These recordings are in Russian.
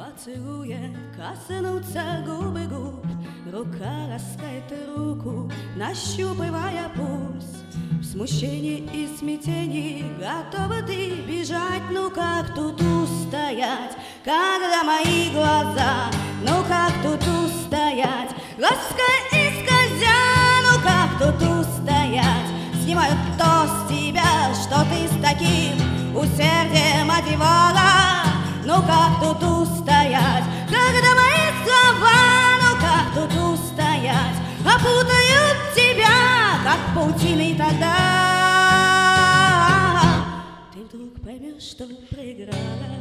поцелуя коснутся губы губ, рука ласкает руку, нащупывая пульс. В смущении и смятении готова ты бежать, ну как тут устоять, когда мои глаза, ну как тут устоять, лаская и скользя, ну как тут устоять, снимают то с тебя, что ты с таким усердием одевала, ну как тут устоять, когда мои слова, ну как тут устоять, опутают тебя, как паутиной тогда. Ты вдруг поймешь, что проиграла.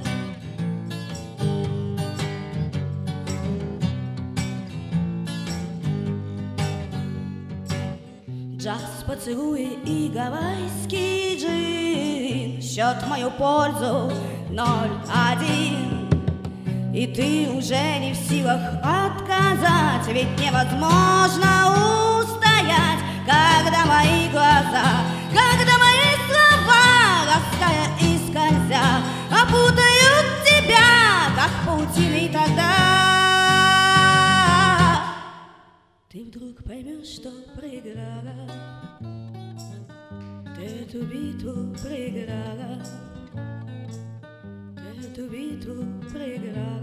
Джаз, поцелуи и гавайский джин, счет в мою пользу 0-1. И ты уже не в силах отказать, ведь невозможно устоять, когда мои глаза, когда мои слова, лаская и скользя, опутают тебя, как паутиной тогда. Ты вдруг поймешь, что проиграла, ты эту битву проиграла, ты эту битву проиграла.